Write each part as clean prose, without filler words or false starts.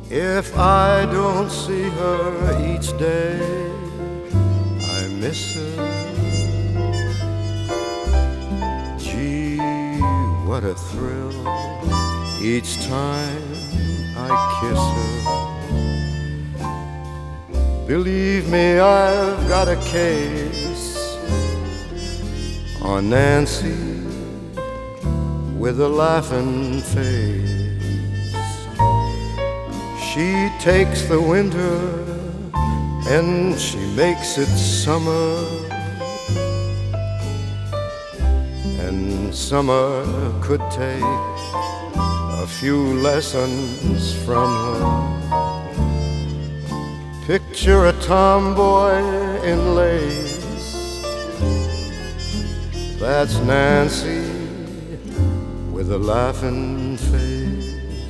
If I don't see her each day, I miss her. Gee, what a thrill each time I kiss her. Believe me, I've got a case on Nancy with a laughing face. She takes the winter and she makes it summer, and summer could take a few lessons from her. Picture a tomboy in lace, that's Nancy with a laughing face.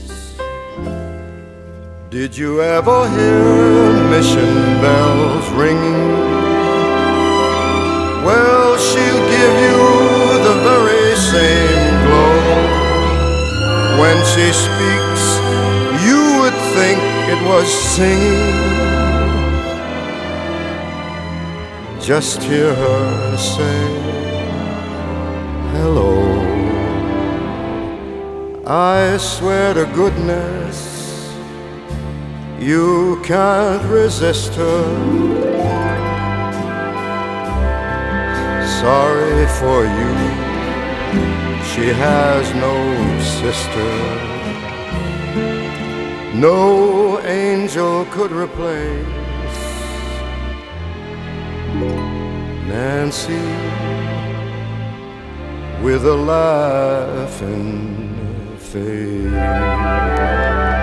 Did you ever hear mission bells ringing? Well, she'll give you the very same glow. When she speaks, you would think it was singing. Just hear her say hello. I swear to goodness, you can't resist her. Sorry for you, she has no sister. No angel could replace Nancy with a laughing face.